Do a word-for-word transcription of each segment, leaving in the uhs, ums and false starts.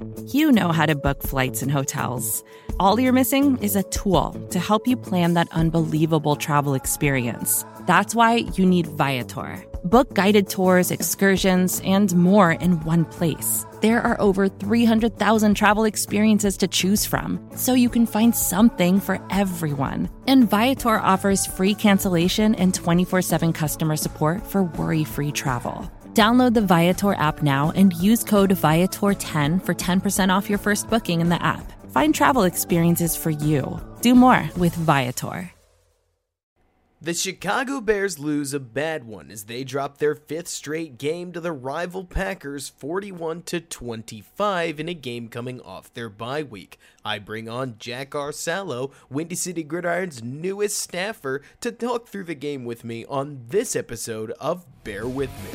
You know how to book flights and hotels. All you're missing is a tool to help you plan that unbelievable travel experience. That's why you need Viator. Book guided tours, excursions, and more in one place. There are over three hundred thousand travel experiences to choose from, so you can find something for everyone. And Viator offers free cancellation and twenty-four seven customer support for worry-free travel. Download the Viator app now and use code Viator ten for ten percent off your first booking in the app. Find travel experiences for you. Do more with Viator. The Chicago Bears lose a bad one as they drop their fifth straight game to the rival Packers forty-one to twenty-five in a game coming off their bye week. I bring on Jack Arcello, Windy City Gridiron's newest staffer, to talk through the game with me on this episode of Bear With Me.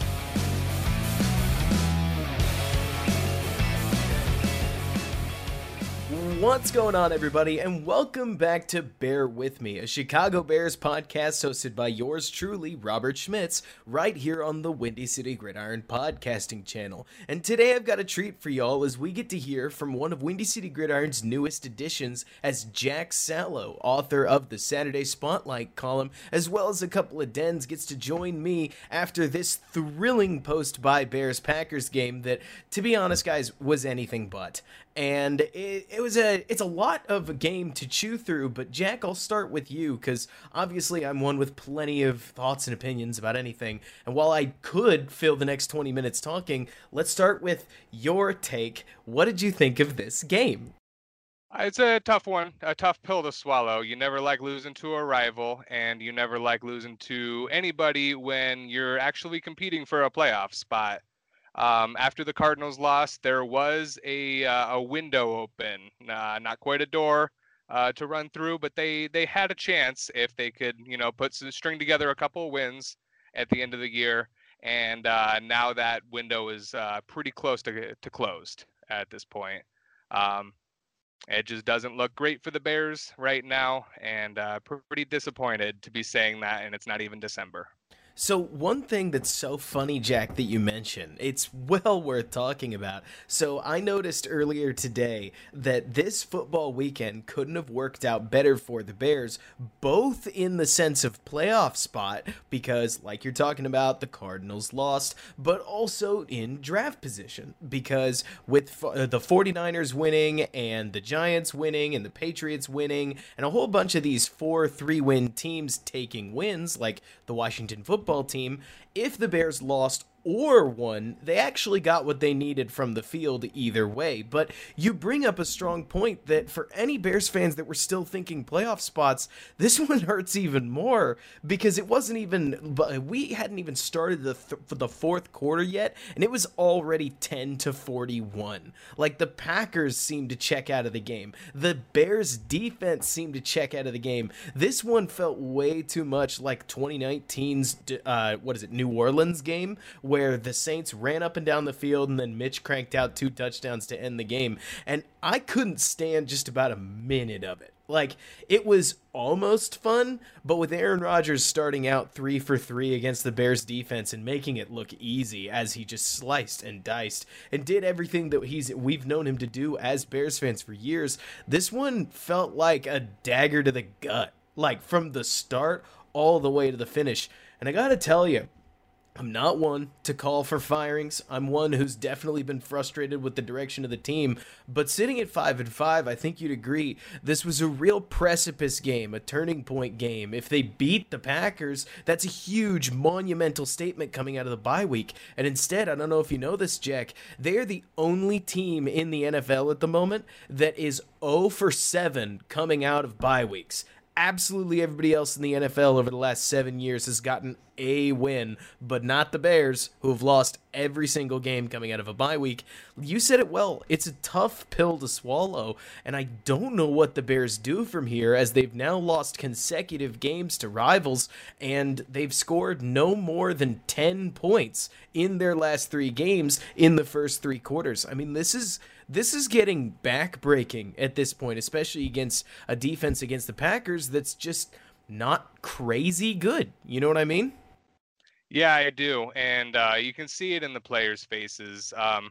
What's going on, everybody, and welcome back to Bear With Me, a Chicago Bears podcast hosted by yours truly, Robert Schmitz, right here on the Windy City Gridiron podcasting channel. And today I've got a treat for y'all as we get to hear from one of Windy City Gridiron's newest additions as Jack Sallow, author of the Saturday Spotlight column, as well as a couple of dens, gets to join me after this thrilling post by Bears-Packers game that, to be honest, guys, was anything but. And it, it was a it's a lot of a game to chew through, but Jack, I'll start with you, because obviously I'm one with plenty of thoughts and opinions about anything, and while I could fill the next twenty minutes talking, let's start with your take. What did you think of this game? It's a tough one, a tough pill to swallow. You never like losing to a rival, and you never like losing to anybody when you're actually competing for a playoff spot. Um, after the Cardinals lost, there was a uh, a window open, uh, not quite a door uh, to run through, but they they had a chance if they could, you know, put some, string together a couple of wins at the end of the year. And uh, now that window is uh, pretty close to to closed at this point. Um, it just doesn't look great for the Bears right now, and uh, pretty disappointed to be saying that, and it's not even December. So one thing that's so funny, Jack, that you mentioned, it's well worth talking about. So I noticed earlier today that this football weekend couldn't have worked out better for the Bears, both in the sense of playoff spot, because like you're talking about, the Cardinals lost, but also in draft position, because with uh, the 49ers winning and the Giants winning and the Patriots winning and a whole bunch of these four three-win teams taking wins, like the Washington football team, if the Bears lost or won, they actually got what they needed from the field either way. But you bring up a strong point that for any Bears fans that were still thinking playoff spots, this one hurts even more, because it wasn't even, we hadn't even started the th- for the fourth quarter yet, and it was already ten to forty-one. Like, the Packers seemed to check out of the game. The Bears defense seemed to check out of the game. This one felt way too much like twenty nineteen's, uh, what is it, New Orleans game, where the Saints ran up and down the field and then Mitch cranked out two touchdowns to end the game. And I couldn't stand just about a minute of it. Like, it was almost fun, but with Aaron Rodgers starting out three for three against the Bears defense and making it look easy as he just sliced and diced and did everything that he's we've known him to do as Bears fans for years, this one felt like a dagger to the gut, like from the start all the way to the finish. And I gotta tell you, I'm not one to call for firings. I'm one who's definitely been frustrated with the direction of the team. But sitting at five and five, I think you'd agree this was a real precipice game, a turning point game. If they beat the Packers, that's a huge, monumental statement coming out of the bye week. And instead, I don't know if you know this, Jack, they are the only team in the N F L at the moment that is zero for seven coming out of bye weeks. Absolutely everybody else in the N F L over the last seven years has gotten a win, but not the Bears, who have lost every single game coming out of a bye week. You said it well. It's a tough pill to swallow, and I don't know what the Bears do from here, as they've now lost consecutive games to rivals, and they've scored no more than ten points in their last three games in the first three quarters. I mean, this is this is getting back-breaking at this point, especially against a defense against the Packers that's just not crazy good. You know what I mean? Yeah, I do, and uh, you can see it in the players' faces. Um,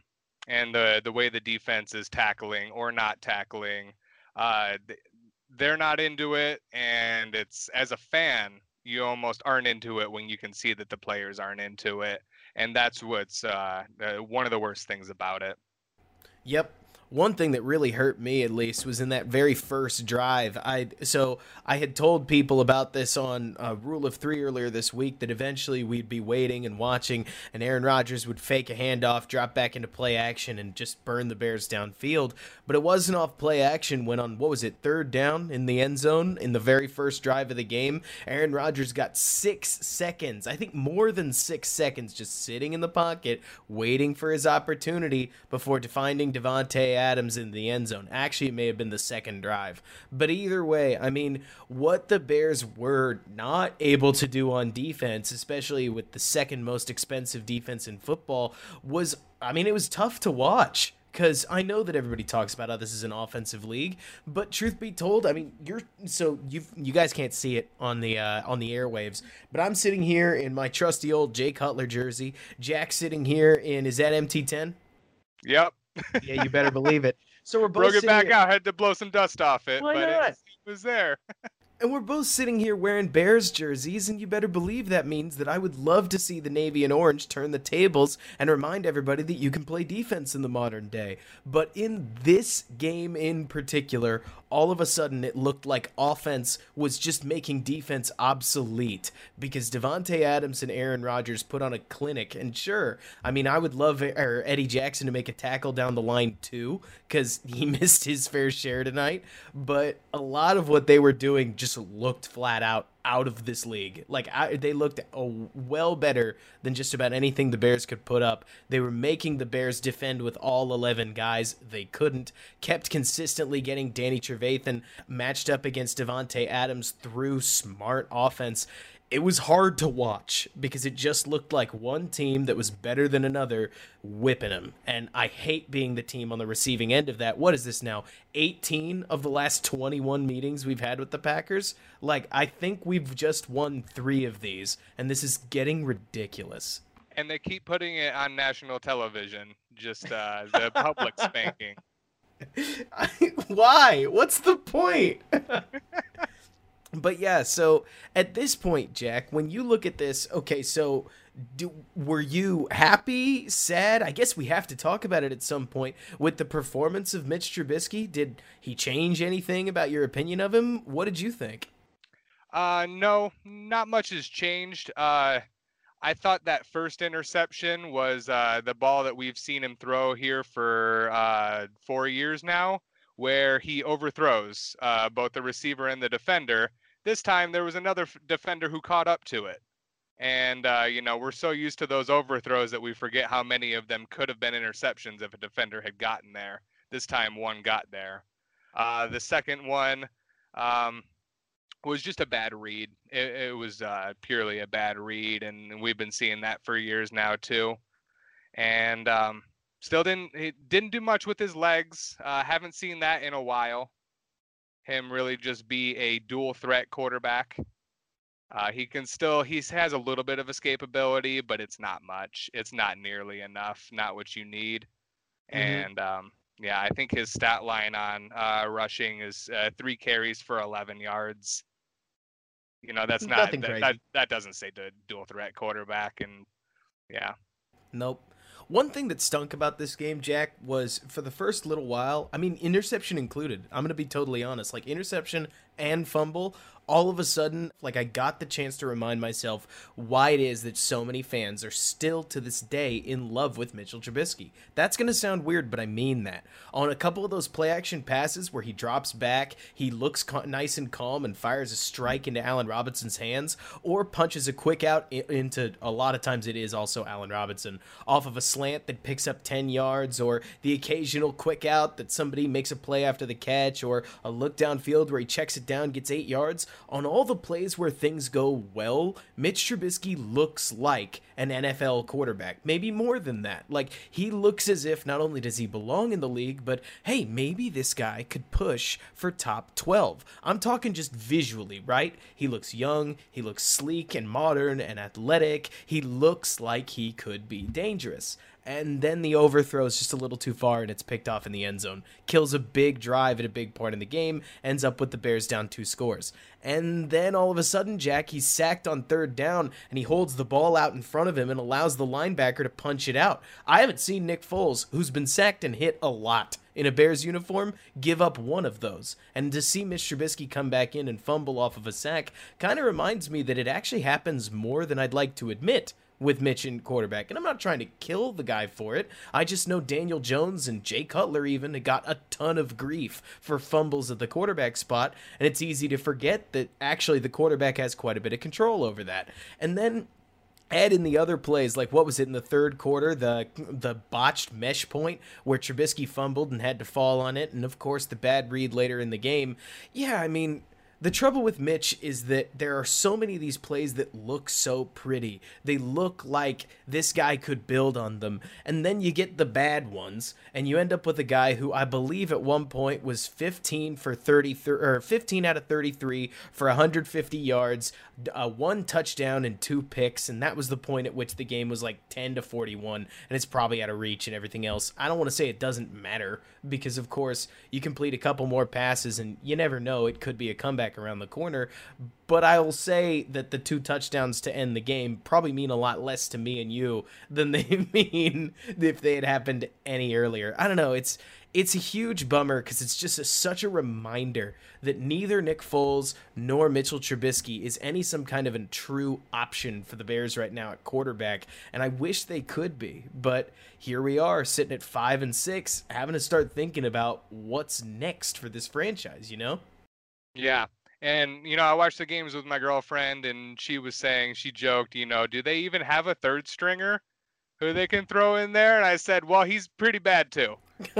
and the the way the defense is tackling or not tackling. Uh, they're not into it, and it's, as a fan, you almost aren't into it when you can see that the players aren't into it, and that's what's uh, uh, one of the worst things about it. Yep. One thing that really hurt me, at least, was in that very first drive. I so I had told people about this on uh, Rule of Three earlier this week, that eventually we'd be waiting and watching, and Aaron Rodgers would fake a handoff, drop back into play action, and just burn the Bears downfield. But it wasn't off play action when on, what was it, third down in the end zone in the very first drive of the game. Aaron Rodgers got six seconds, I think more than six seconds, just sitting in the pocket, waiting for his opportunity before finding Davante Adams in the end zone. Actually, it may have been the second drive. But either way, I mean, what the Bears were not able to do on defense, especially with the second most expensive defense in football, was, I mean, it was tough to watch. Because I know that everybody talks about how this is an offensive league, but truth be told, I mean, you're so you you guys can't see it on the uh, on the airwaves, but I'm sitting here in my trusty old Jay Cutler jersey. Jack's sitting here in, is that M T ten? Yep. Yeah, you better believe it. So we're both broke it back here. out. Had to blow some dust off it, Why but not? it, it was there. And we're both sitting here wearing Bears jerseys, and you better believe that means that I would love to see the Navy and Orange turn the tables and remind everybody that you can play defense in the modern day. But in this game in particular, all of a sudden it looked like offense was just making defense obsolete because Davante Adams and Aaron Rodgers put on a clinic. And sure, I mean, I would love er, Eddie Jackson to make a tackle down the line too, because he missed his fair share tonight. But a lot of what they were doing just looked flat out out of this league. Like, I, they looked oh, well better than just about anything the Bears could put up. They were making the Bears defend with all eleven guys. They couldn't. Kept consistently getting Danny Trevathan matched up against Davante Adams through smart offense. It was hard to watch because it just looked like one team that was better than another whipping him. And I hate being the team on the receiving end of that. What is this now? eighteen of the last twenty-one meetings we've had with the Packers? Like, I think we've just won three of these, and this is getting ridiculous. And they keep putting it on national television, just uh, the public spanking. Why? What's the point? But yeah, so at this point, Jack, when you look at this, okay, so do, were you happy, sad? I guess we have to talk about it at some point. With the performance of Mitch Trubisky, did he change anything about your opinion of him? What did you think? Uh, no, not much has changed. Uh, I thought that first interception was uh, the ball that we've seen him throw here for uh, four years now, where he overthrows uh, both the receiver and the defender. This time there was another f- defender who caught up to it. And, uh, you know, we're so used to those overthrows that we forget how many of them could have been interceptions if a defender had gotten there. This time one got there. Uh, the second one um, was just a bad read. It, it was uh, purely a bad read, and we've been seeing that for years now too. And um, still didn't he didn't do much with his legs. Uh, haven't seen that in a while. Him really just be a dual threat quarterback. Uh, he can still, he has a little bit of escapability, but it's not much. It's not nearly enough, not what you need. Mm-hmm. And um, yeah, I think his stat line on uh, rushing is uh, three carries for eleven yards. You know, that's not, Nothing that, crazy. that, that doesn't say the dual threat quarterback. And yeah. Nope. One thing that stunk about this game, Jack, was for the first little while, I mean, interception included. I'm going to be totally honest. Like, interception and fumble, all of a sudden, like, I got the chance to remind myself why it is that so many fans are still, to this day, in love with Mitchell Trubisky. That's going to sound weird, but I mean that. On a couple of those play-action passes where he drops back, he looks ca- nice and calm and fires a strike into Allen Robinson's hands, or punches a quick out I- into, a lot of times it is also Allen Robinson, off of a slant that picks up ten yards, or the occasional quick out that somebody makes a play after the catch, or a look downfield where he checks it down, gets eight yards. On all the plays where things go well, Mitch Trubisky looks like an N F L quarterback. Maybe more than that. Like, he looks as if not only does he belong in the league, but hey, maybe this guy could push for top twelve. I'm talking just visually, right? He looks young, he looks sleek and modern and athletic. He looks like he could be dangerous. and then the overthrow is just a little too far and it's picked off in the end zone. Kills a big drive at a big point in the game, ends up with the Bears down two scores. And then all of a sudden, Jack, he's sacked on third down, and he holds the ball out in front of him and allows the linebacker to punch it out. I haven't seen Nick Foles, who's been sacked and hit a lot in a Bears uniform, give up one of those. And to see Mitch Trubisky come back in and fumble off of a sack kind of reminds me that it actually happens more than I'd like to admit with Mitch in quarterback. And I'm not trying to kill the guy for it. I just know Daniel Jones and Jay Cutler even got a ton of grief for fumbles at the quarterback spot, and it's easy to forget that actually the quarterback has quite a bit of control over that. And then add in the other plays, like what was it in the third quarter, the the botched mesh point where Trubisky fumbled and had to fall on it, and of course the bad read later in the game. Yeah, I mean, the trouble with Mitch is that there are so many of these plays that look so pretty. They look like this guy could build on them. And then you get the bad ones, and you end up with a guy who I believe at one point was fifteen for thirty, or fifteen out of thirty-three for one hundred fifty yards, uh, one touchdown and two picks, and that was the point at which the game was like ten to forty-one, and it's probably out of reach and everything else. I don't want to say it doesn't matter, because of course you complete a couple more passes and you never know, it could be a comeback around the corner. But I will say that the two touchdowns to end the game probably mean a lot less to me and you than they mean if they had happened any earlier. I don't know. It's it's a huge bummer because it's just a, such a reminder that neither Nick Foles nor Mitchell Trubisky is any some kind of a true option for the Bears right now at quarterback. And I wish they could be, but here we are sitting at five and six, having to start thinking about what's next for this franchise, you know? Yeah. And, you know, I watched the games with my girlfriend, and she was saying, she joked, you know, do they even have a third stringer who they can throw in there? And I said, well, he's pretty bad too.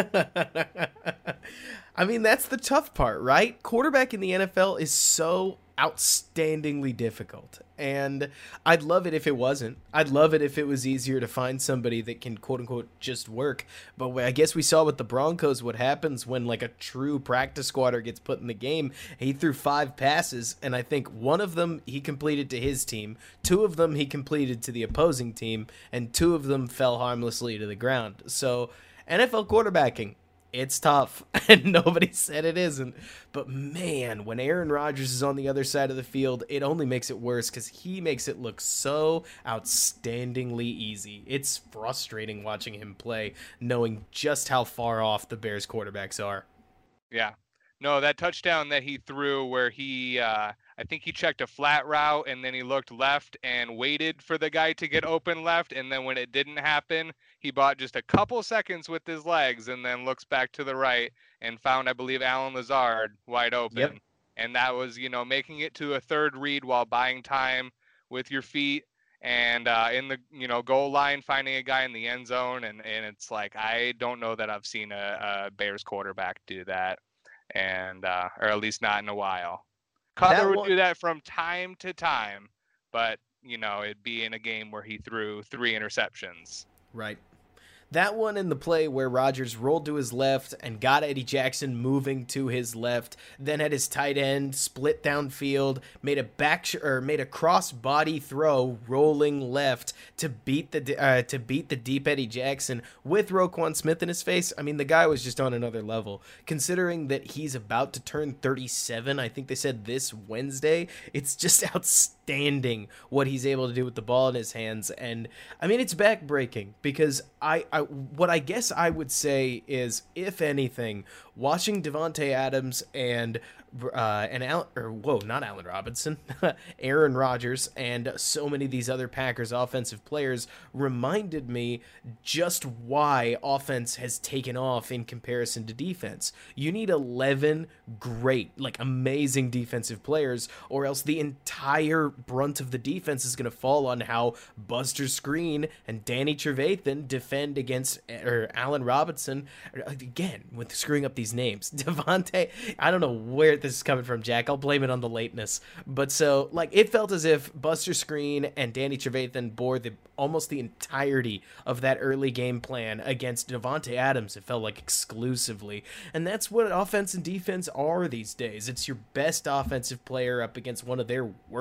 I mean, that's the tough part, right? Quarterback in the N F L is so outstandingly difficult. And I'd love it if it wasn't. I'd love it if it was easier to find somebody that can quote unquote just work. But I guess we saw with the Broncos what happens when like a true practice squatter gets put in the game. He threw five passes, and I think one of them he completed to his team, two of them he completed to the opposing team, and two of them fell harmlessly to the ground. So N F L quarterbacking, it's tough, and nobody said it isn't. But man, when Aaron Rodgers is on the other side of the field, it only makes it worse because he makes it look so outstandingly easy. It's frustrating watching him play, knowing just how far off the Bears quarterbacks are. Yeah. No, that touchdown that he threw where he, uh, I think he checked a flat route and then he looked left and waited for the guy to get open left. And then when it didn't happen, he bought just a couple seconds with his legs and then looks back to the right and found, I believe, Allen Lazard wide open. Yep. And that was, you know, making it to a third read while buying time with your feet and uh, in the, you know, goal line, finding a guy in the end zone. And, and it's like, I don't know that I've seen a, a Bears quarterback do that. And uh, or at least not in a while. Cutler would one... do that from time to time, but you know, it'd be in a game where he threw three interceptions. Right. That one in the play where Rodgers rolled to his left and got Eddie Jackson moving to his left, then had his tight end split downfield, made a back sh- or made a cross body throw rolling left to beat the uh, to beat the deep Eddie Jackson with Roquan Smith in his face. I mean, the guy was just on another level. Considering that he's about to turn thirty-seven, I think they said this Wednesday, it's just outstanding what he's able to do with the ball in his hands. And I mean, it's backbreaking because I, I what I guess I would say is, if anything, watching Davante Adams and uh, and Al, or whoa, not Allen Robinson, Aaron Rodgers, and so many of these other Packers offensive players reminded me just why offense has taken off in comparison to defense. You need eleven great, like amazing defensive players, or else the entire brunt of the defense is going to fall on how Buster Screen and Danny Trevathan defend against or Allen Robinson. Again, with screwing up these names, Davante, I don't know where this is coming from, Jack. I'll blame it on the lateness. But so, like, it felt as if Buster Screen and Danny Trevathan bore the almost the entirety of that early game plan against Davante Adams. It felt like exclusively. And that's what offense and defense are these days. It's your best offensive player up against one of their worst defense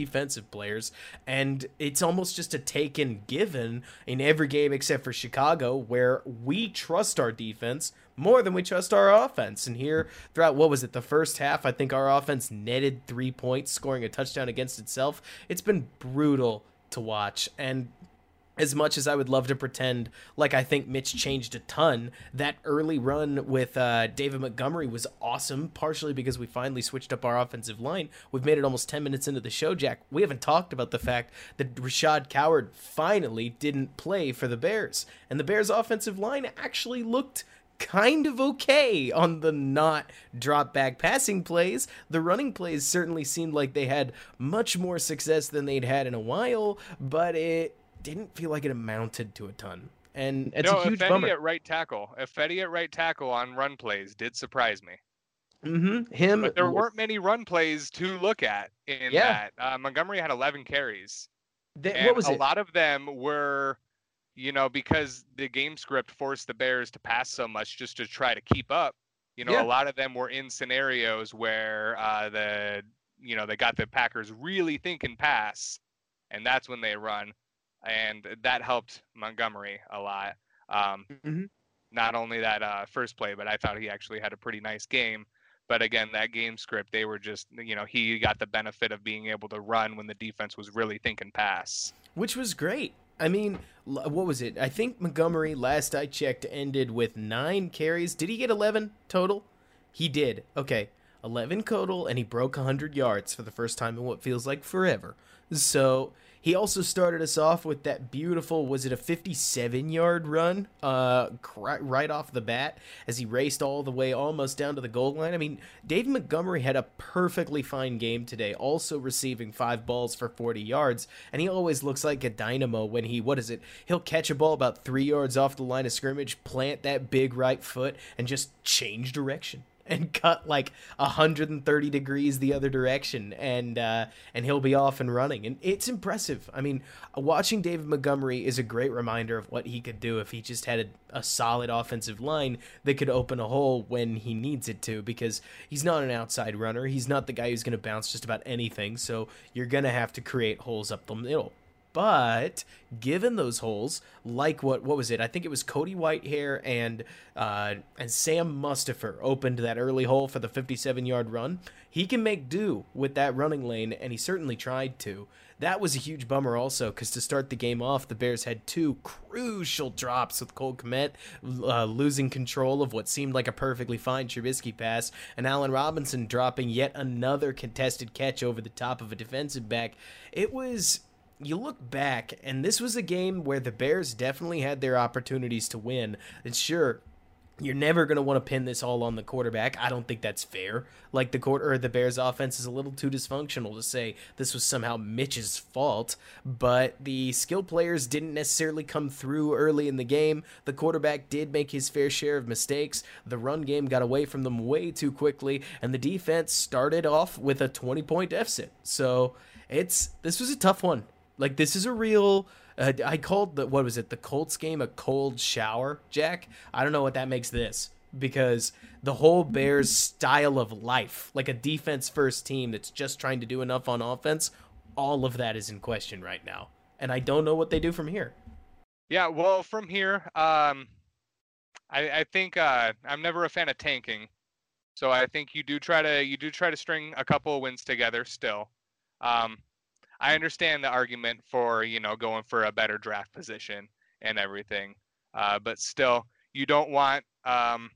defensive players, and it's almost just a taken given in every game except for Chicago, where we trust our defense more than we trust our offense. And here, throughout, what was it, the first half, I think our offense netted three points, scoring a touchdown against itself. It's been brutal to watch, and as much as I would love to pretend like I think Mitch changed a ton, that early run with uh, David Montgomery was awesome, partially because we finally switched up our offensive line. We've made it almost ten minutes into the show, Jack. We haven't talked about the fact that Rashad Coward finally didn't play for the Bears, and the Bears' offensive line actually looked kind of okay on the not drop back passing plays. The running plays certainly seemed like they had much more success than they'd had in a while, but it didn't feel like it amounted to a ton. And it's no, a huge Ifedi bummer. at right tackle. Ifedi at right tackle on run plays did surprise me. Mm-hmm. Him, but there weren't many run plays to look at in yeah. that. Uh, Montgomery had eleven carries. The, and what was a it? lot of them were, you know, because the game script forced the Bears to pass so much just to try to keep up. You know, yeah. a lot of them were in scenarios where uh, the, you know, they got the Packers really thinking pass, and that's when they run. And that helped Montgomery a lot. Um, mm-hmm. Not only that uh, first play, but I thought he actually had a pretty nice game. But again, that game script, they were just, you know, he got the benefit of being able to run when the defense was really thinking pass. Which was great. I mean, what was it? I think Montgomery, last I checked, ended with nine carries. Did he get eleven total? He did. Okay. eleven total, and he broke one hundred yards for the first time in what feels like forever. So he also started us off with that beautiful, was it a fifty-seven-yard run uh, right off the bat as he raced all the way almost down to the goal line? I mean, David Montgomery had a perfectly fine game today, also receiving five balls for forty yards, and he always looks like a dynamo when he, what is it, he'll catch a ball about three yards off the line of scrimmage, plant that big right foot, and just change direction and cut like one hundred thirty degrees the other direction, and uh, and he'll be off and running. And it's impressive. I mean, watching David Montgomery is a great reminder of what he could do if he just had a, a solid offensive line that could open a hole when he needs it to, because he's not an outside runner. He's not the guy who's going to bounce just about anything, so you're going to have to create holes up the middle. But given those holes, like what what was it? I think it was Cody Whitehair and uh, and Sam Mustipher opened that early hole for the fifty-seven-yard run. He can make do with that running lane, and he certainly tried to. That was a huge bummer also, because to start the game off, the Bears had two crucial drops with Cole Kmet uh, losing control of what seemed like a perfectly fine Trubisky pass, and Allen Robinson dropping yet another contested catch over the top of a defensive back. It was... You look back, and this was a game where the Bears definitely had their opportunities to win. And sure, you're never going to want to pin this all on the quarterback. I don't think that's fair. Like, the quarter or the Bears offense is a little too dysfunctional to say this was somehow Mitch's fault, but the skill players didn't necessarily come through early in the game. The quarterback did make his fair share of mistakes. The run game got away from them way too quickly, and the defense started off with a twenty-point deficit. So, it's this was a tough one. Like, this is a real, uh, I called the, what was it, the Colts game a cold shower, Jack? I don't know what that makes this, because the whole Bears style of life, like a defense-first team that's just trying to do enough on offense, all of that is in question right now. And I don't know what they do from here. Yeah, well, from here, um, I, I think uh, I'm never a fan of tanking. So I think you do try to, you do try to string a couple of wins together still. Um, I understand the argument for, you know, going for a better draft position and everything, uh, but still, you don't want um,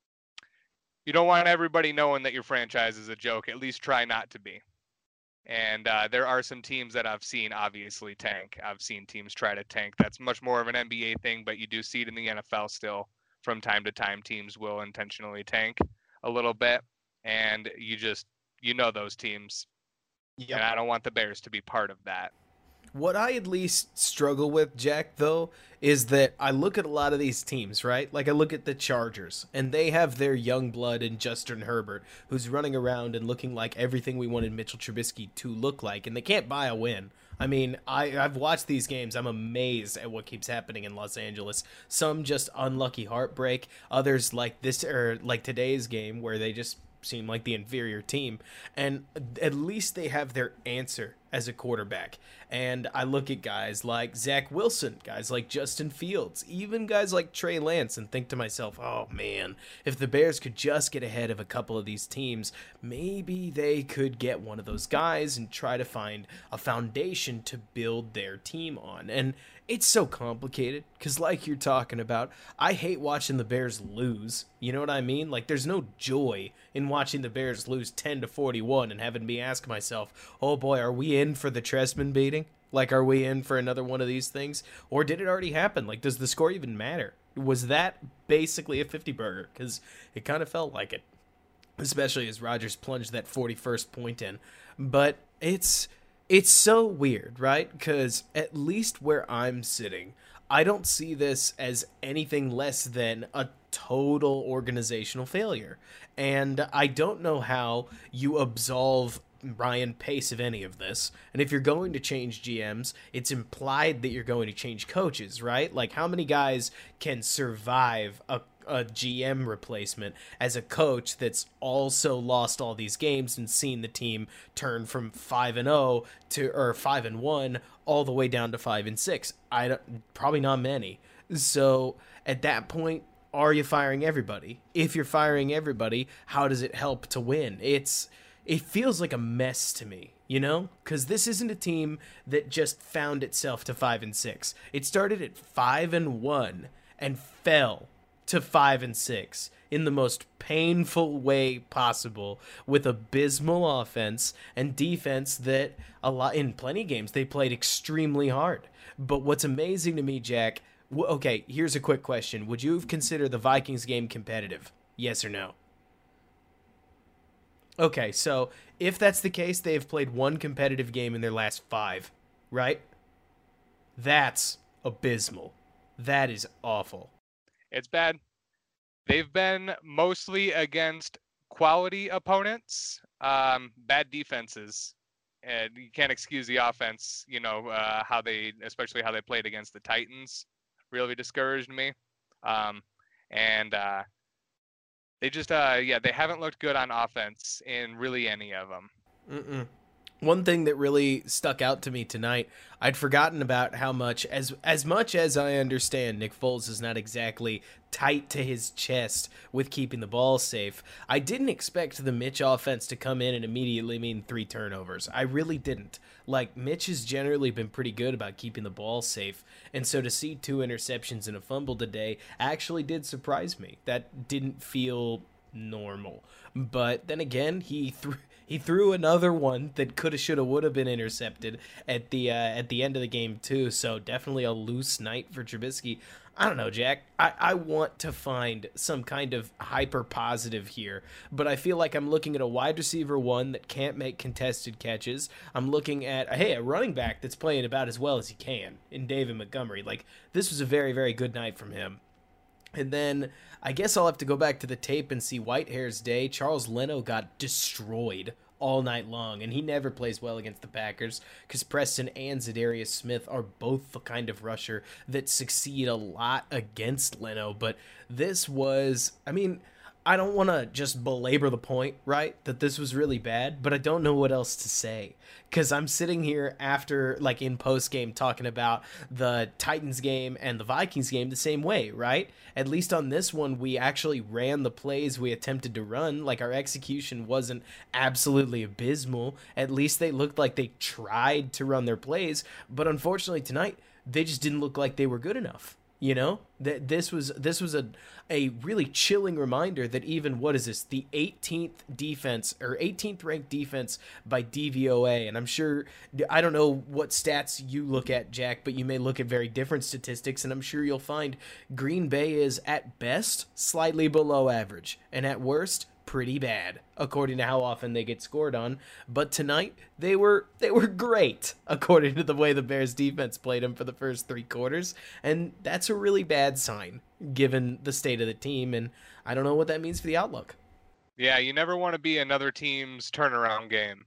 you don't want everybody knowing that your franchise is a joke. At least try not to be. And uh, there are some teams that I've seen obviously tank. I've seen teams try to tank. That's much more of an N B A thing, but you do see it in the N F L still. From time to time, teams will intentionally tank a little bit, and you just you know those teams. Yep. And I don't want the Bears to be part of that. What I at least struggle with, Jack, though, is that I look at a lot of these teams, right? Like, I look at the Chargers, and they have their young blood in Justin Herbert, who's running around and looking like everything we wanted Mitchell Trubisky to look like, and they can't buy a win. I mean, I, I've watched these games. I'm amazed at what keeps happening in Los Angeles. Some just unlucky heartbreak. Others like this, or like today's game, where they just seem like the inferior team, and at least they have their answer as a quarterback. And I look at guys like Zach Wilson, guys like Justin Fields, even guys like Trey Lance, and think to myself, oh man, if the Bears could just get ahead of a couple of these teams, maybe they could get one of those guys and try to find a foundation to build their team on. And it's so complicated because, like you're talking about, I hate watching the Bears lose. You know what I mean? Like, there's no joy in watching the Bears lose ten to forty-one and having me ask myself, oh boy, are we in for the Trestman beating? Like, are we in for another one of these things? Or did it already happen? Like, does the score even matter? Was that basically a fifty burger? Because it kind of felt like it, especially as Rodgers plunged that forty-first point in. But it's it's so weird, right? Because at least where I'm sitting, I don't see this as anything less than a total organizational failure. And I don't know how you absolve Ryan Pace of any of this. And if you're going to change G Ms, it's implied that you're going to change coaches, right? Like, how many guys can survive a a G M replacement as a coach that's also lost all these games and seen the team turn from five and oh to or five and one all the way down to five and six? I don't, probably not many. So at that point, are you firing everybody? If you're firing everybody, how does it help to win? It's it feels like a mess to me, you know? Because this isn't a team that just found itself to five and six. It started at five and one and fell to five and six in the most painful way possible, with abysmal offense and defense that a lot in plenty of games they played extremely hard. But what's amazing to me, Jack, w- okay, here's a quick question. Would you have considered the Vikings game competitive? Yes or no? Okay, so if that's the case, they have played one competitive game in their last five, right? That's abysmal. That is awful. It's bad. They've been mostly against quality opponents, um, bad defenses, and you can't excuse the offense. You know uh, how they, especially how they played against the Titans, really discouraged me. Um, and uh, they just, uh, yeah, they haven't looked good on offense in really any of them. Mm-mm. One thing that really stuck out to me tonight, I'd forgotten about how much, as as much as I understand Nick Foles is not exactly tight to his chest with keeping the ball safe, I didn't expect the Mitch offense to come in and immediately mean three turnovers. I really didn't. Like, Mitch has generally been pretty good about keeping the ball safe, and so to see two interceptions and a fumble today actually did surprise me. That didn't feel normal. But then again, he threw... He threw another one that coulda, shoulda, woulda been intercepted at the uh, at the end of the game too. So definitely a loose night for Trubisky. I don't know, Jack. I, I want to find some kind of hyper positive here, but I feel like I'm looking at a wide receiver one that can't make contested catches. I'm looking at hey, a running back that's playing about as well as he can in David Montgomery. Like, this was a very, very good night from him. And then I guess I'll have to go back to the tape and see Whitehair's day. Charles Leno got destroyed all night long, and he never plays well against the Packers because Preston and Zadarius Smith are both the kind of rusher that succeed a lot against Leno. But this was, I mean, I don't want to just belabor the point, right, that this was really bad, but I don't know what else to say. Because I'm sitting here after, like, in post-game talking about the Titans game and the Vikings game the same way, right? At least on this one, we actually ran the plays we attempted to run. Like, our execution wasn't absolutely abysmal. At least they looked like they tried to run their plays. But unfortunately tonight, they just didn't look like they were good enough. You know, that this was this was a a really chilling reminder that even, what is this, the eighteenth defense or eighteenth ranked defense by D V O A, and I'm sure, I don't know what stats you look at, Jack, but you may look at very different statistics, and I'm sure you'll find Green Bay is at best slightly below average, and at worst pretty bad, according to how often they get scored on. But tonight, they were they were great, according to the way the Bears defense played them for the first three quarters. And that's a really bad sign, given the state of the team. And I don't know what that means for the outlook. Yeah, you never want to be another team's turnaround game.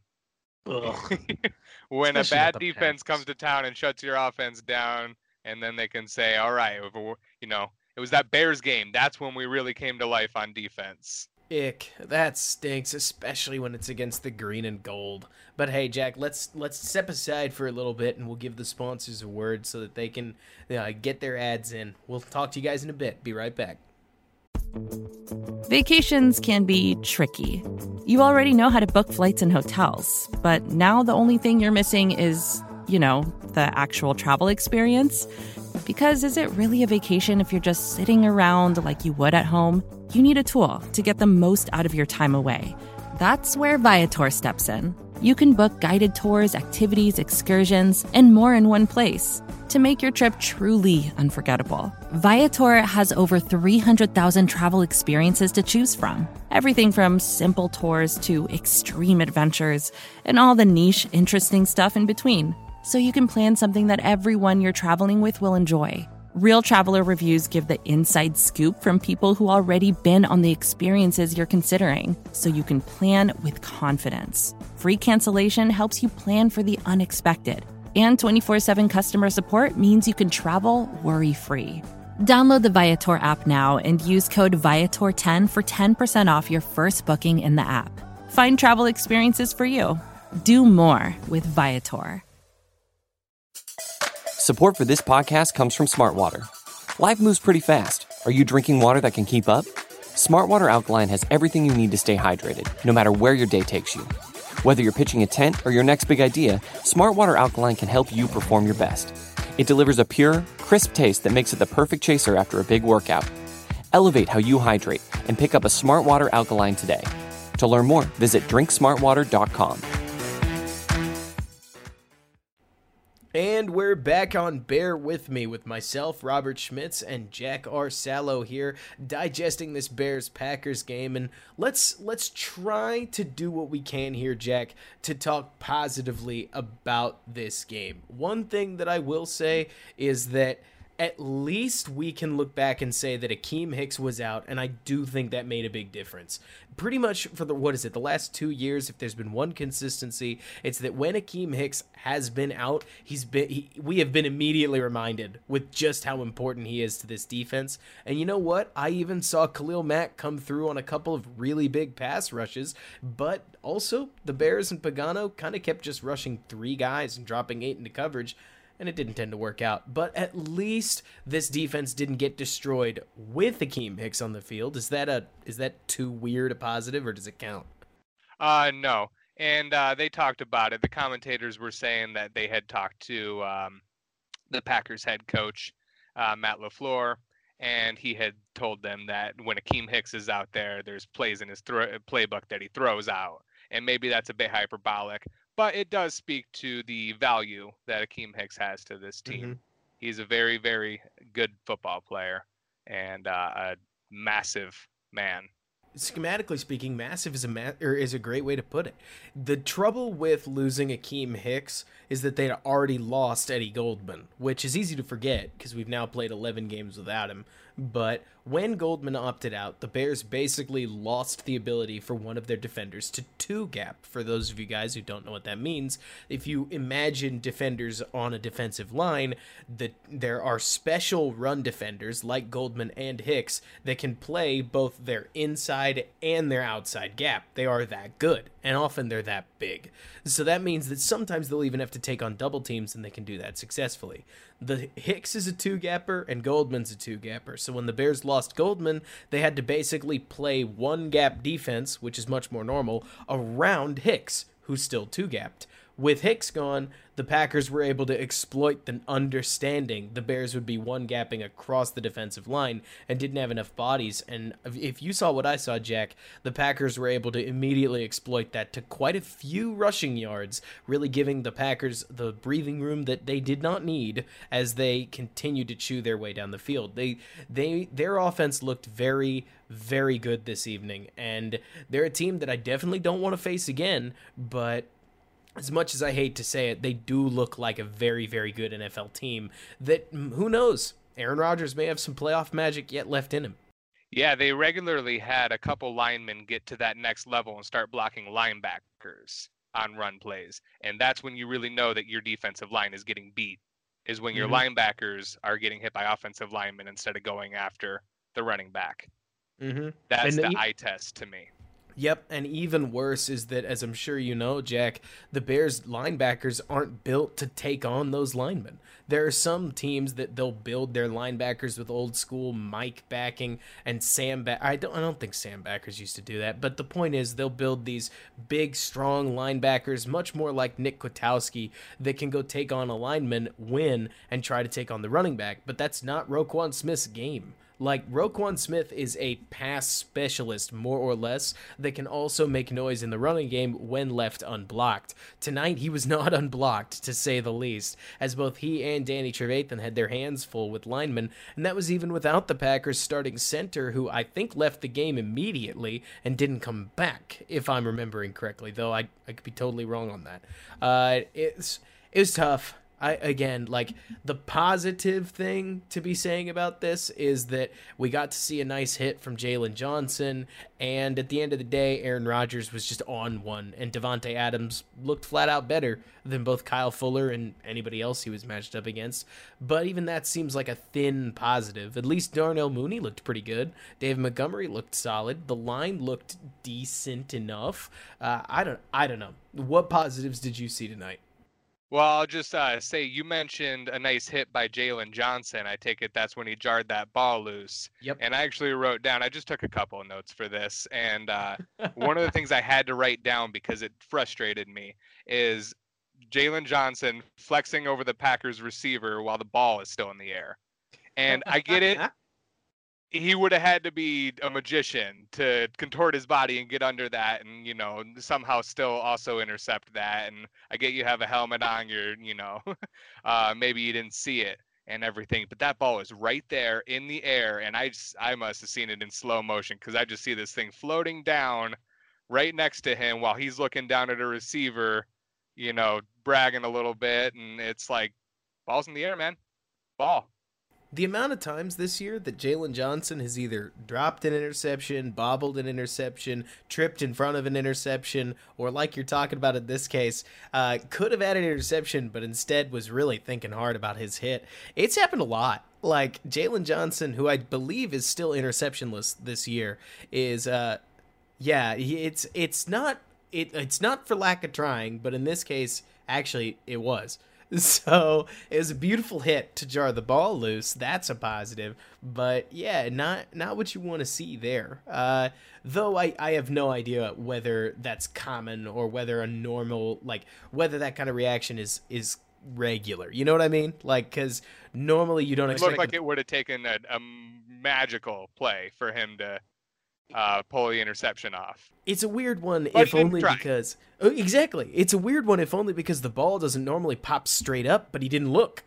When Especially a bad Packers. defense comes to town and shuts your offense down, and then they can say, all right, you know, it was that Bears game. That's when we really came to life on defense. Ick. That stinks, especially when it's against the green and gold. But hey, Jack, let's let's step aside for a little bit, and we'll give the sponsors a word so that they can uh, get their ads in. We'll talk to you guys in a bit. Be right back. Vacations can be tricky. You already know how to book flights and hotels, but now the only thing you're missing is, you know, the actual travel experience. Because is it really a vacation if you're just sitting around like you would at home? You need a tool to get the most out of your time away. That's where Viator steps in. You can book guided tours, activities, excursions, and more in one place to make your trip truly unforgettable. Viator has over three hundred thousand travel experiences to choose from. Everything from simple tours to extreme adventures and all the niche, interesting stuff in between. So you can plan something that everyone you're traveling with will enjoy. Real traveler reviews give the inside scoop from people who already been on the experiences you're considering, so you can plan with confidence. Free cancellation helps you plan for the unexpected. And twenty-four seven customer support means you can travel worry-free. Download the Viator app now and use code Viator ten for ten percent off your first booking in the app. Find travel experiences for you. Do more with Viator. Support for this podcast comes from Smartwater. Life moves pretty fast. Are you drinking water that can keep up? Smartwater Alkaline has everything you need to stay hydrated, no matter where your day takes you. Whether you're pitching a tent or your next big idea, Smartwater Alkaline can help you perform your best. It delivers a pure, crisp taste that makes it the perfect chaser after a big workout. Elevate how you hydrate and pick up a Smartwater Alkaline today. To learn more, visit drink smartwater dot com. And we're back on Bear With Me with myself, Robert Schmitz, and Jack R. Sallow here, digesting this Bears-Packers game. And let's let's try to do what we can here, Jack, to talk positively about this game. One thing that I will say is that at least we can look back and say that Akeem Hicks was out, and I do think that made a big difference. Pretty much for the, what is it, the last two years, if there's been one consistency, it's that when Akeem Hicks has been out, he's been he, we have been immediately reminded with just how important he is to this defense. And you know what? I even saw Khalil Mack come through on a couple of really big pass rushes, but also the Bears and Pagano kind of kept just rushing three guys and dropping eight into coverage, and it didn't tend to work out. But at least this defense didn't get destroyed with Akeem Hicks on the field. Is that a is that too weird a positive, or does it count? Uh, no. And uh, they talked about it. The commentators were saying that they had talked to um, the Packers head coach, uh, Matt LaFleur, and he had told them that when Akeem Hicks is out there, there's plays in his thro- playbook that he throws out. And maybe that's a bit hyperbolic, but it does speak to the value that Akeem Hicks has to this team. Mm-hmm. He's a very, very good football player and uh, a massive man. Schematically speaking, massive is a ma- or is a great way to put it. The trouble with losing Akeem Hicks is that they'd already lost Eddie Goldman, which is easy to forget because we've now played eleven games without him. But when Goldman opted out, the Bears basically lost the ability for one of their defenders to two-gap. For those of you guys who don't know what that means, if you imagine defenders on a defensive line, that there are special run defenders like Goldman and Hicks that can play both their inside and their outside gap. They are that good, and often they're that big. So that means that sometimes they'll even have to take on double teams, and they can do that successfully. The Hicks is a two-gapper, and Goldman's a two-gapper. So when the Bears lost Goldman, they had to basically play one-gap defense, which is much more normal, around Hicks, who's still two-gapped. With Hicks gone, the Packers were able to exploit the understanding the Bears would be one-gapping across the defensive line and didn't have enough bodies. And if you saw what I saw, Jack, the Packers were able to immediately exploit that to quite a few rushing yards, really giving the Packers the breathing room that they did not need as they continued to chew their way down the field. They, they, their offense looked very, very good this evening, and they're a team that I definitely don't want to face again, but as much as I hate to say it, they do look like a very, very good N F L team that, who knows, Aaron Rodgers may have some playoff magic yet left in him. Yeah, they regularly had a couple linemen get to that next level and start blocking linebackers on run plays. And that's when you really know that your defensive line is getting beat, is when your mm-hmm. linebackers are getting hit by offensive linemen instead of going after the running back. Mm-hmm. That's And the e- eye test to me. Yep, and even worse is that, as I'm sure you know, Jack, the Bears linebackers aren't built to take on those linemen. There are some teams that they'll build their linebackers with old school Mike backing and Sam back. I don't, I don't think Sam backers used to do that, but the point is they'll build these big, strong linebackers, much more like Nick Kwiatkowski, that can go take on a lineman, win, and try to take on the running back. But that's not Roquan Smith's game. Like, Roquan Smith is a pass specialist, more or less, that can also make noise in the running game when left unblocked. Tonight, he was not unblocked, to say the least, as both he and Danny Trevathan had their hands full with linemen, and that was even without the Packers' starting center, who I think left the game immediately and didn't come back, if I'm remembering correctly, though I, I could be totally wrong on that. Uh, it's, it was tough. I, again, like, the positive thing to be saying about this is that we got to see a nice hit from Jalen Johnson, and at the end of the day, Aaron Rodgers was just on one, and Devontae Adams looked flat out better than both Kyle Fuller and anybody else he was matched up against. But even that seems like a thin positive. At least Darnell Mooney looked pretty good. David Montgomery looked solid. The line looked decent enough. Uh, I don't, I don't know. What positives did you see tonight? Well, I'll just uh, say you mentioned a nice hit by Jalen Johnson. I take it that's when he jarred that ball loose. Yep. And I actually wrote down, I just took a couple of notes for this. And uh, one of the things I had to write down because it frustrated me is Jalen Johnson flexing over the Packers receiver while the ball is still in the air. And I get it. He would have had to be a magician to contort his body and get under that and, you know, somehow still also intercept that. And I get you have a helmet on, you're, you know, uh, maybe you didn't see it and everything, but that ball is right there in the air. And I just, I must have seen it in slow motion because I just see this thing floating down right next to him while he's looking down at a receiver, you know, bragging a little bit. And it's like, ball's in the air, man. Ball. The amount of times this year that Jalen Johnson has either dropped an interception, bobbled an interception, tripped in front of an interception, or like you're talking about in this case, uh, could have had an interception, but instead was really thinking hard about his hit. It's happened a lot. Like, Jalen Johnson, who I believe is still interceptionless this year, is, uh, yeah, it's it's not it it's not for lack of trying, but in this case, actually, it was. So it was a beautiful hit to jar the ball loose. That's a positive. But yeah, not not what you want to see there. Uh, though I, I have no idea whether that's common or whether a normal, like, whether that kind of reaction is is regular. You know what I mean? Like, because normally you don't It expect... looked like it would have taken a, a magical play for him to uh, pull the interception off. It's a weird one, But if he didn't only try. because... Oh, exactly. It's a weird one, if only because the ball doesn't normally pop straight up, but he didn't look.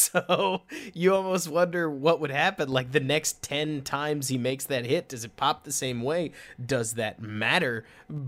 So you almost wonder what would happen. Like, the next ten times he makes that hit, does it pop the same way? Does that matter?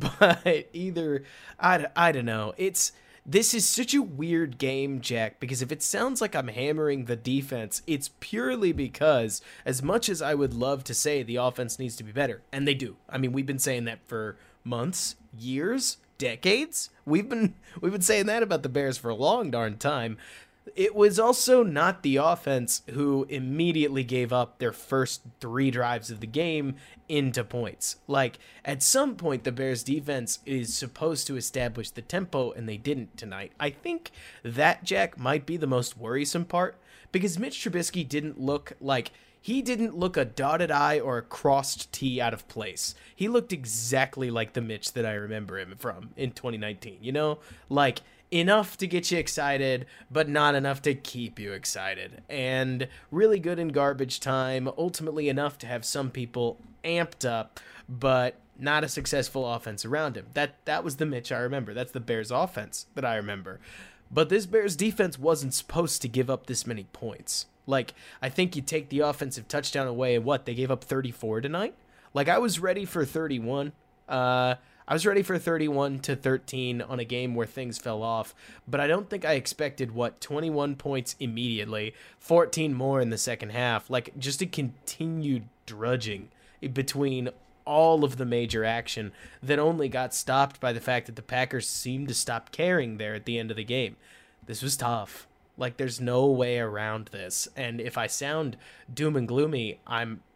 But either... I, I don't know. It's... This is such a weird game, Jack, because if it sounds like I'm hammering the defense, it's purely because, as much as I would love to say the offense needs to be better, and they do. I mean, we've been saying that for months, years, decades. We've been we've been saying that about the Bears for a long darn time. It was also not the offense who immediately gave up their first three drives of the game into points. Like, at some point, the Bears defense is supposed to establish the tempo, and they didn't tonight. I think that, Jack, might be the most worrisome part, because Mitch Trubisky didn't look like... He didn't look a dotted I or a crossed T out of place. He looked exactly like the Mitch that I remember him from in twenty nineteen, you know? Like, enough to get you excited, but not enough to keep you excited. And really good in garbage time, ultimately enough to have some people amped up, but not a successful offense around him. That that was the Mitch I remember. That's the Bears offense that I remember. But this Bears defense wasn't supposed to give up this many points. Like, I think you take the offensive touchdown away, and what, they gave up thirty-four tonight? Like, I was ready for thirty-one. Uh, I was ready for thirty-one to thirteen on a game where things fell off, but I don't think I expected, what, twenty-one points immediately, fourteen more in the second half. Like, just a continued drudging between all of the major action that only got stopped by the fact that the Packers seemed to stop caring there at the end of the game. This was tough. Like, there's no way around this. And if I sound doom and gloomy, I'm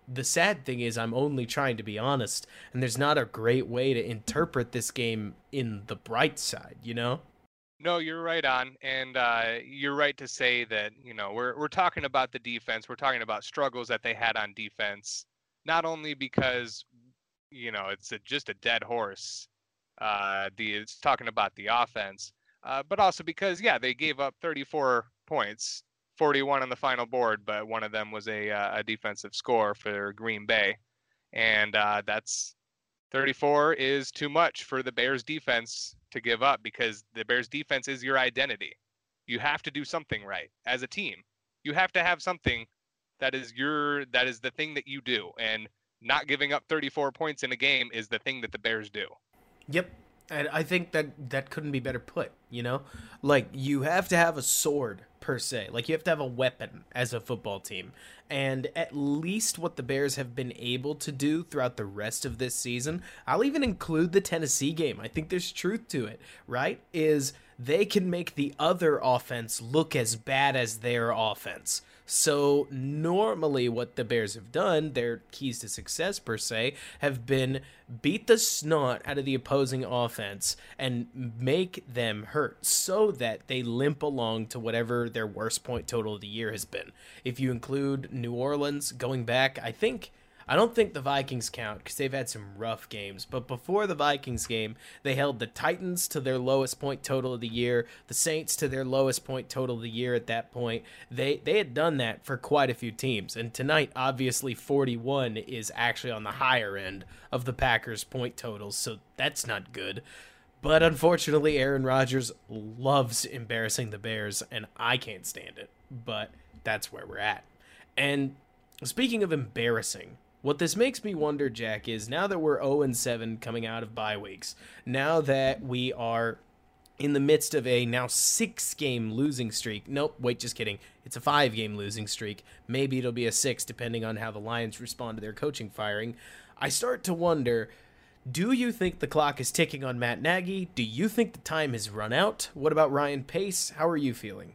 the sad thing is I'm only trying to be honest, and there's not a great way to interpret this game in the bright side, you know? No, you're right on, and uh, you're right to say that, you know, we're we're talking about the defense. We're talking about struggles that they had on defense, not only because, you know, it's a, just a dead horse. Uh, the it's talking about the offense, uh, but also because, yeah, they gave up thirty-four points, forty-one on the final board, but one of them was a uh, a defensive score for Green Bay, and uh, that's thirty-four is too much for the Bears defense to give up, because the Bears defense is your identity. You have to do something right as a team. You have to have something that is your that is the thing that you do, and not giving up thirty-four points in a game is the thing that the Bears do. Yep. And I think that that couldn't be better put, you know? Like, you have to have a sword, per se. Like, you have to have a weapon as a football team. And at least what the Bears have been able to do throughout the rest of this season, I'll even include the Tennessee game, I think there's truth to it, right? Is they can make the other offense look as bad as their offense. So normally what the Bears have done, their keys to success per se, have been beat the snot out of the opposing offense and make them hurt so that they limp along to whatever their worst point total of the year has been. If you include New Orleans going back, I think... I don't think the Vikings count because they've had some rough games, but before the Vikings game, they held the Titans to their lowest point total of the year, the Saints to their lowest point total of the year at that point. They they had done that for quite a few teams, and tonight, obviously, forty-one is actually on the higher end of the Packers' point totals, so that's not good. But unfortunately, Aaron Rodgers loves embarrassing the Bears, and I can't stand it, but that's where we're at. And speaking of embarrassing, what this makes me wonder, Jack, is now that we're oh and seven coming out of bye weeks, now that we are in the midst of a now six-game losing streak. Nope, wait, just kidding. It's a five-game losing streak. Maybe it'll be a six, depending on how the Lions respond to their coaching firing. I start to wonder, do you think the clock is ticking on Matt Nagy? Do you think the time has run out? What about Ryan Pace? How are you feeling?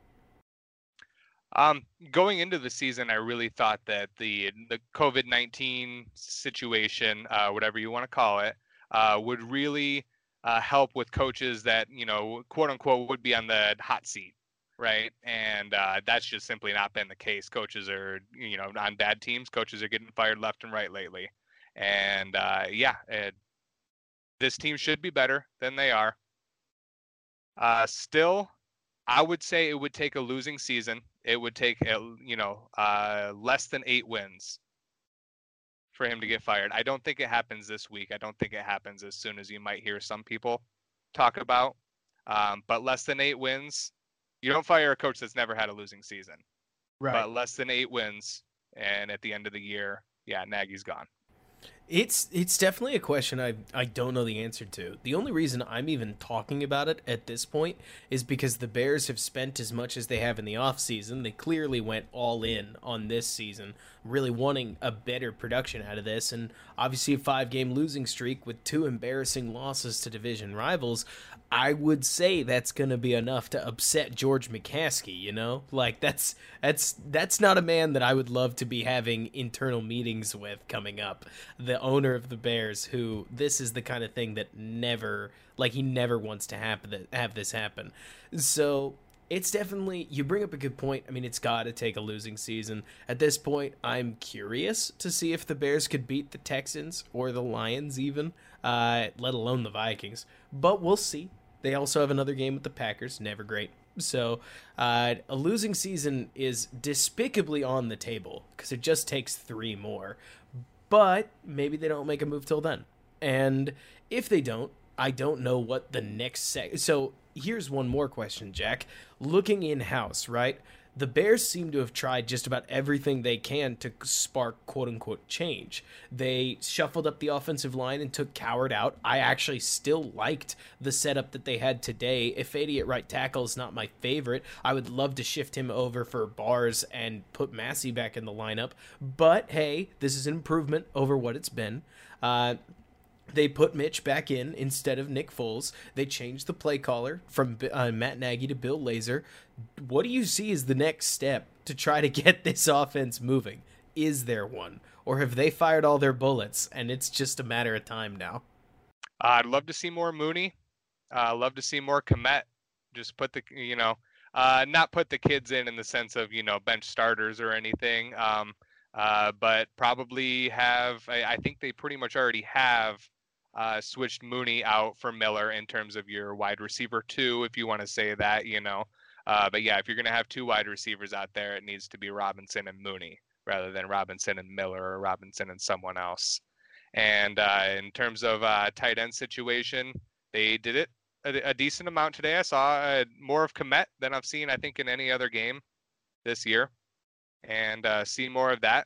Um, going into the season, I really thought that the the COVID nineteen situation, uh, whatever you want to call it, uh, would really uh, help with coaches that, you know, quote unquote, would be on the hot seat, right? And uh, that's just simply not been the case. Coaches are, you know, on bad teams, coaches are getting fired left and right lately. And uh, yeah, it, this team should be better than they are. Uh, still, I would say it would take a losing season. It would take, you know, uh, less than eight wins for him to get fired. I don't think it happens this week. I don't think it happens as soon as you might hear some people talk about. Um, but less than eight wins, you don't fire a coach that's never had a losing season. Right. But less than eight wins, and at the end of the year, yeah, Nagy's gone. It's it's definitely a question I I don't know the answer to. The only reason I'm even talking about it at this point is because the Bears have spent as much as they have in the offseason. They clearly went all in on this season, really wanting a better production out of this, and obviously a five-game losing streak with two embarrassing losses to division rivals. I would say that's going to be enough to upset George McCaskey, you know? Like, that's that's that's not a man that I would love to be having internal meetings with coming up. The owner of the Bears, who this is the kind of thing that never, like, he never wants to happen, have this happen. So it's definitely, you bring up a good point. I mean, it's got to take a losing season. At this point, I'm curious to see if the Bears could beat the Texans or the Lions even, uh, let alone the Vikings. But we'll see. They also have another game with the Packers. Never great. So uh, a losing season is despicably on the table because it just takes three more. But maybe they don't make a move till then. And if they don't, I don't know what the next sec. So here's one more question, Jack. Looking in-house, right? The Bears seem to have tried just about everything they can to spark quote-unquote change. They shuffled up the offensive line and took Coward out. I actually still liked the setup that they had today. Ifedi at right tackle is not my favorite. I would love to shift him over for Bars and put Massey back in the lineup. But, hey, this is an improvement over what it's been. Uh... They put Mitch back in instead of Nick Foles. They changed the play caller from uh, Matt Nagy to Bill Lazor. What do you see as the next step to try to get this offense moving? Is there one? or have they fired all their bullets and it's just a matter of time now? Uh, I'd love to see more Mooney. Uh, love to see more Kmet. Just put the, you know, uh, not put the kids in in the sense of, you know, bench starters or anything. Um, uh, but probably have, I, I think they pretty much already have uh, switched Mooney out for Miller in terms of your wide receiver two, if you want to say that, you know. Uh, but yeah, if you're going to have two wide receivers out there, it needs to be Robinson and Mooney rather than Robinson and Miller or Robinson and someone else. And uh, in terms of uh, tight end situation, they did it a, a decent amount today. I saw uh, more of Kmet than I've seen, I think, in any other game this year. And uh, see more of that.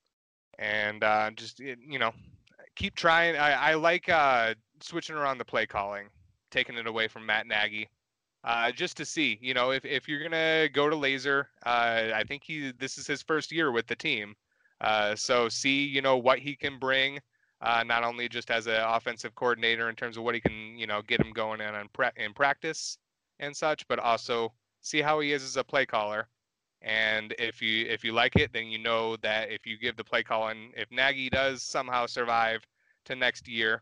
And uh, just, you know, keep trying. I, I like uh, switching around the play calling, taking it away from Matt Nagy. Uh, just to see, you know, if, if you're going to go to Laser, uh, I think he this is his first year with the team. Uh, so see, you know, what he can bring, uh, not only just as an offensive coordinator in terms of what he can, you know, get him going in, on pra- in practice and such, but also see how he is as a play caller. And if you if you like it, then you know that if you give the play calling, if Nagy does somehow survive to next year,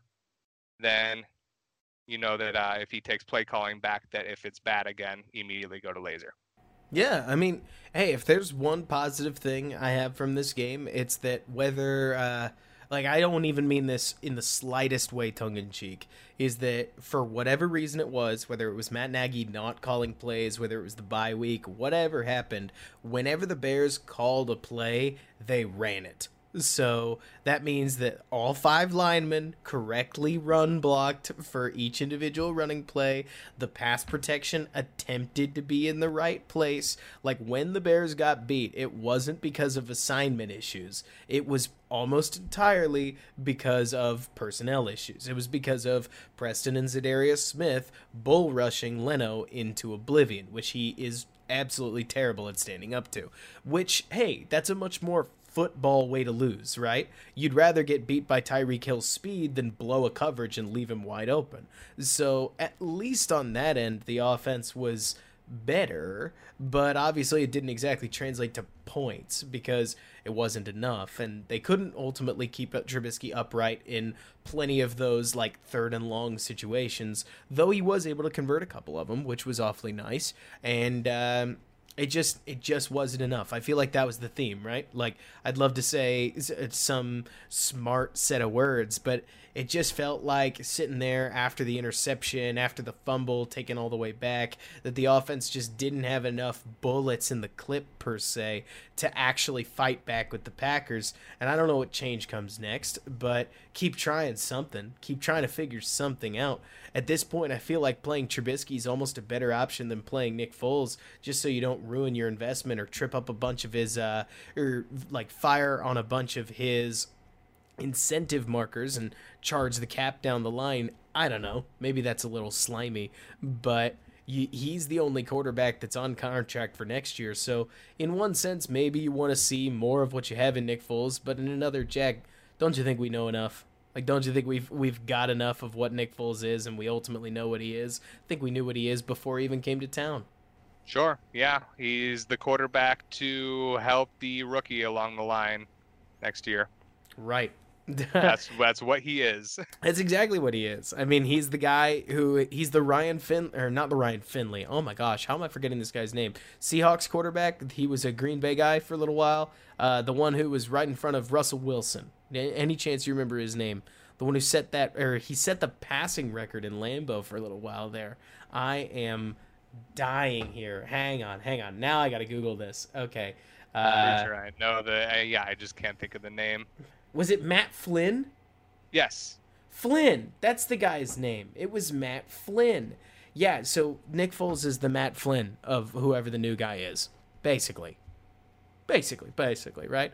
then you know that uh, if he takes play calling back, that if it's bad again, immediately go to Laser. Yeah, I mean, hey, if there's one positive thing I have from this game, it's that whether, uh, like, I don't even mean this in the slightest way tongue-in-cheek, is that for whatever reason it was, whether it was Matt Nagy not calling plays, whether it was the bye week, whatever happened, whenever the Bears called a play, they ran it. So that means that all five linemen correctly run blocked for each individual running play. The pass protection attempted to be in the right place. Like when the Bears got beat, it wasn't because of assignment issues. It was almost entirely because of personnel issues. It was because of Preston and Zadarius Smith bull rushing Leno into oblivion, which he is absolutely terrible at standing up to. Which, hey, that's a much more football way to lose, right? You'd rather get beat by Tyreek Hill's speed than blow a coverage and leave him wide open. So at least on that end, the offense was better, but obviously it didn't exactly translate to points because it wasn't enough, and they couldn't ultimately keep Trubisky upright in plenty of those like third and long situations, though he was able to convert a couple of them, which was awfully nice. And um It just it just wasn't enough. I feel like that was the theme, right? Like, I'd love to say some smart set of words, but it just felt like sitting there after the interception, after the fumble, taken all the way back, that the offense just didn't have enough bullets in the clip, per se, to actually fight back with the Packers. And I don't know what change comes next, but keep trying something. Keep trying to figure something out. At this point, I feel like playing Trubisky is almost a better option than playing Nick Foles, just so you don't ruin your investment or trip up a bunch of his, uh, or like fire on a bunch of his incentive markers and charge the cap down the line. I don't know. Maybe that's a little slimy, but you, he's the only quarterback that's on contract for next year. So in one sense, maybe you want to see more of what you have in Nick Foles, but in another, Jack, don't you think we know enough? Like, don't you think we've we've got enough of what Nick Foles is, and we ultimately know what he is? I think we knew what he is before he even came to town. Sure, yeah. He's the quarterback to help the rookie along the line next year. Right. that's that's what he is. That's exactly what he is. I mean, he's the guy who, he's the Ryan Fin, or not the Ryan Finley. Oh my gosh, how am I forgetting this guy's name? Seahawks quarterback. He was a Green Bay guy for a little while. Uh, the one who was right in front of Russell Wilson. Any chance you remember his name? The one who set that, or he set the passing record in Lambeau for a little while there. I am dying here. Hang on, hang on. Now I got to Google this. Okay. Uh, I'm sure I know the. Uh, yeah, I just can't think of the name. Was it Matt Flynn? Yes. Flynn. That's the guy's name. It was Matt Flynn. Yeah. So Nick Foles is the Matt Flynn of whoever the new guy is. Basically. Basically. Basically. Right.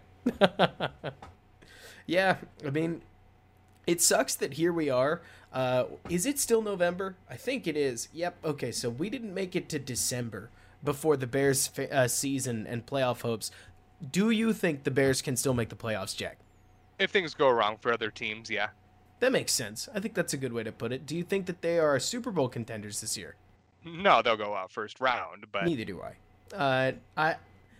Yeah, I mean, it sucks that here we are. Uh, is it still November? I think it is. Yep. Okay, so we didn't make it to December before the Bears fa- uh, season and playoff hopes. Do you think the Bears can still make the playoffs, Jack? If things go wrong for other teams, yeah. That makes sense. I think that's a good way to put it. Do you think that they are Super Bowl contenders this year? No, they'll go out first round, but neither do I. Uh, I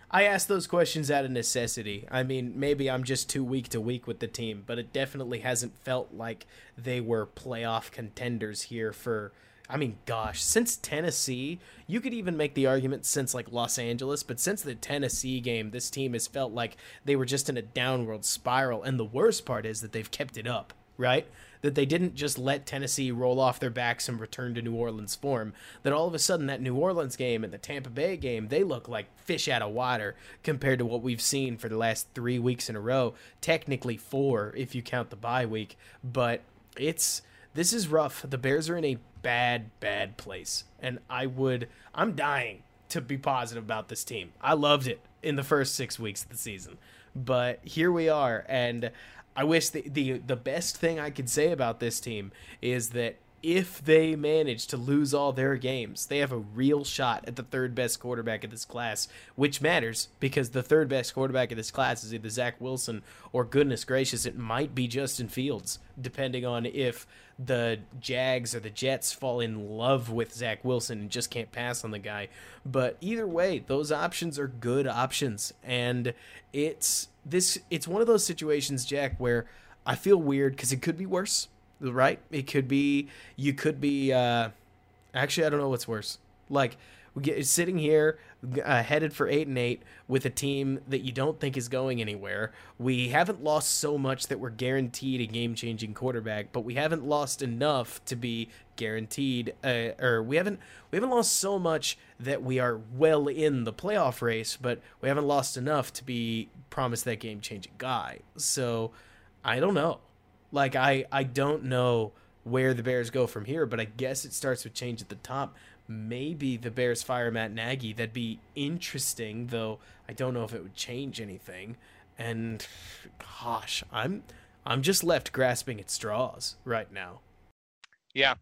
I ask those questions out of necessity. I mean, maybe I'm just too week to week with the team, but it definitely hasn't felt like they were playoff contenders here for, I mean, gosh, since Tennessee, you could even make the argument since like Los Angeles, but since the Tennessee game, this team has felt like they were just in a downward spiral. And the worst part is that they've kept it up, right? That they didn't just let Tennessee roll off their backs and return to New Orleans form. That all of a sudden that New Orleans game and the Tampa Bay game, they look like fish out of water compared to what we've seen for the last three weeks in a row. Technically four if you count the bye week, but it's this is rough. The Bears are in a bad, bad place, and I would I'm dying to be positive about this team. I loved it in the first six weeks of the season, but here we are, and I wish the, the the best thing I could say about this team is that if they manage to lose all their games, they have a real shot at the third best quarterback of this class, which matters because the third best quarterback of this class is either Zach Wilson or, goodness gracious, it might be Justin Fields, depending on if the Jags or the Jets fall in love with Zach Wilson and just can't pass on the guy. But either way, those options are good options, and it's this it's one of those situations, Jack, where I feel weird because it could be worse. Right? It could be, you could be, uh, actually, I don't know what's worse. Like, we get sitting here, uh, headed for eight and eight with a team that you don't think is going anywhere. We haven't lost so much that we're guaranteed a game-changing quarterback, but we haven't lost enough to be guaranteed, uh, or we haven't, we haven't lost so much that we are well in the playoff race, but we haven't lost enough to be promised that game-changing guy. So, I don't know. Like, I, I don't know where the Bears go from here, but I guess it starts with change at the top. Maybe the Bears fire Matt Nagy. That'd be interesting, though I don't know if it would change anything. And, gosh, I'm I'm just left grasping at straws right now. Yeah,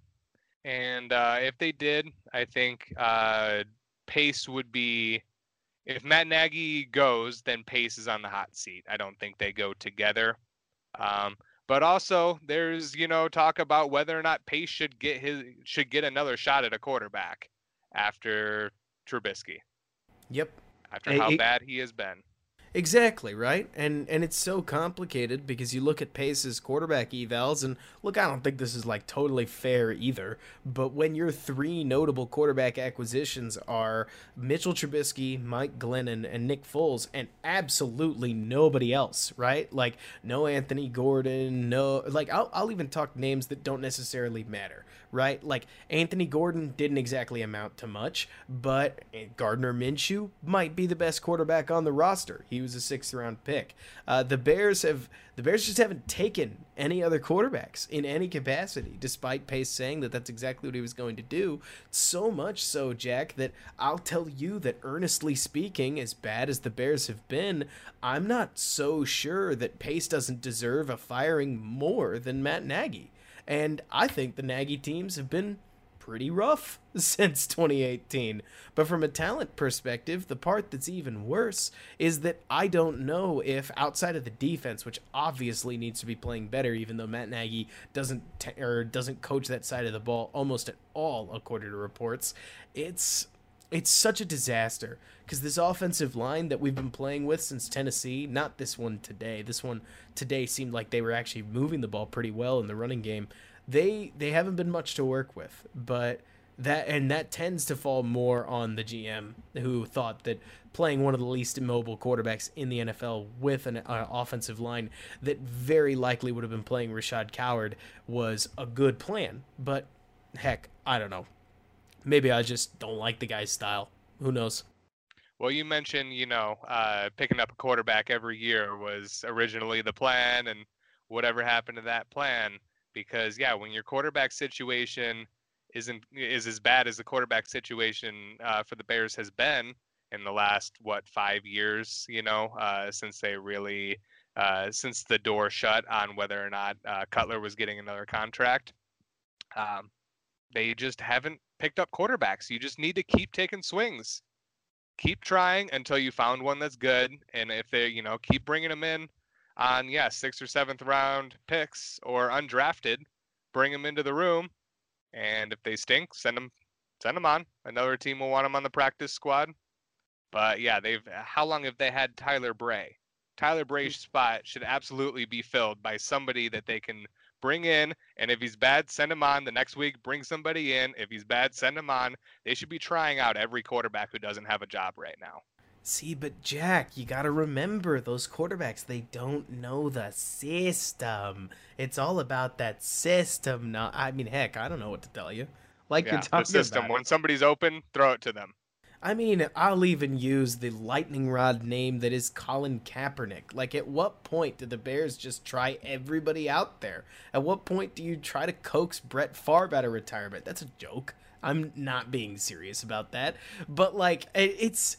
and uh, if they did, I think uh, Pace would be... If Matt Nagy goes, then Pace is on the hot seat. I don't think they go together. Um But also, there's, you know, talk about whether or not Pace should get his should get another shot at a quarterback after Trubisky. Yep. After how it, bad he has been. Exactly, right? And and it's so complicated because you look at Pace's quarterback evals, and look, I don't think this is like totally fair either, but when your three notable quarterback acquisitions are Mitchell Trubisky, Mike Glennon, and Nick Foles, and absolutely nobody else, right? Like, no Anthony Gordon, no, like, I'll, I'll even talk names that don't necessarily matter, right? Like, Anthony Gordon didn't exactly amount to much, but Gardner Minshew might be the best quarterback on the roster. He was a sixth round pick. Uh, the Bears have the Bears just haven't taken any other quarterbacks in any capacity, despite Pace saying that that's exactly what he was going to do. So much so, Jack, that I'll tell you that, earnestly speaking, as bad as the Bears have been, I'm not so sure that Pace doesn't deserve a firing more than Matt Nagy. And I think the Nagy teams have been pretty rough since twenty eighteen. But from a talent perspective, the part that's even worse is that I don't know if, outside of the defense, which obviously needs to be playing better, even though Matt Nagy doesn't t- or doesn't coach that side of the ball almost at all, according to reports, it's it's such a disaster because this offensive line that we've been playing with since Tennessee, not this one today, this one today seemed like they were actually moving the ball pretty well in the running game. They they haven't been much to work with, but that and that tends to fall more on the G M, who thought that playing one of the least immobile quarterbacks in the N F L with an uh, offensive line that very likely would have been playing Rashad Coward was a good plan. But heck, I don't know. Maybe I just don't like the guy's style. Who knows? Well, you mentioned, you know, uh, picking up a quarterback every year was originally the plan, and whatever happened to that plan. Because, yeah, when your quarterback situation isn't is as bad as the quarterback situation uh, for the Bears has been in the last, what, five years, you know, uh, since they really, uh, since the door shut on whether or not uh, Cutler was getting another contract, um, they just haven't picked up quarterbacks. You just need to keep taking swings. Keep trying until you found one that's good. And if they, you know, keep bringing them in on, yeah, sixth or seventh round picks or undrafted, bring them into the room. And if they stink, send them, send them on. Another team will want them on the practice squad. But yeah, they've how long have they had Tyler Bray? Tyler Bray's spot should absolutely be filled by somebody that they can bring in, and if he's bad, send him on. The next week, bring somebody in. If he's bad, send him on. They should be trying out every quarterback who doesn't have a job right now. See, but Jack, you got to remember those quarterbacks, they don't know the system. It's all about that system. Not, I mean, heck, I don't know what to tell you. Like Yeah, you're the talking system. about. When somebody's open, throw it to them. I mean, I'll even use the lightning rod name that is Colin Kaepernick. Like, at what point did the Bears just try everybody out there? At what point do you try to coax Brett Favre out of retirement? That's a joke. I'm not being serious about that. But, like, it, it's...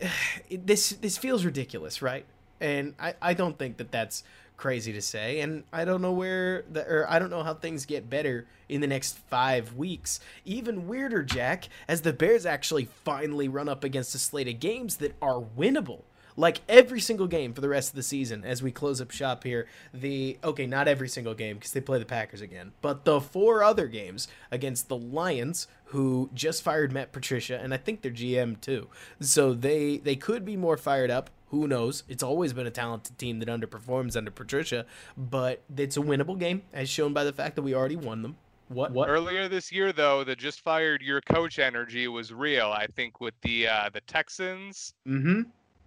It, this this feels ridiculous, right? And I, I don't think that that's crazy to say. And I don't know where the or I don't know how things get better in the next five weeks. Even weirder, Jack, as the Bears actually finally run up against a slate of games that are winnable. Like every single game for the rest of the season as we close up shop here. The okay, not every single game because they play the Packers again, but the four other games against the Lions, who just fired Matt Patricia, and I think their G M too. So they they could be more fired up. Who knows? It's always been a talented team that underperforms under Patricia, but it's a winnable game as shown by the fact that we already won them. What? What? Earlier this year, though, the just fired your coach energy was real. I think with the uh, the Texans. Mm-hmm.